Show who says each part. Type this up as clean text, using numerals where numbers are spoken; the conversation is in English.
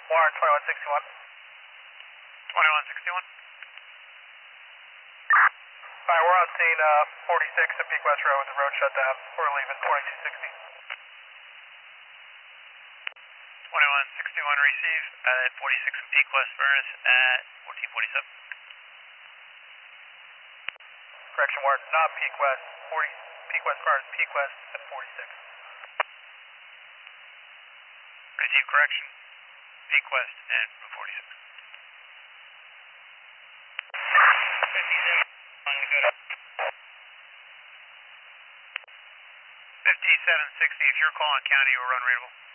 Speaker 1: Warren 2161.
Speaker 2: 2161.
Speaker 1: Alright, we're on scene 46 at Peak West Road with the road shut down. We're leaving 2260.
Speaker 2: 2161 receive at 46 in Peak West Furnace at 1447.
Speaker 1: Correction, Warren, not Peak West. Peak West Furnace, Peak West at 46.
Speaker 2: Receive correction. Peak West and 46. 5760, if you're calling county, you'll run rateable.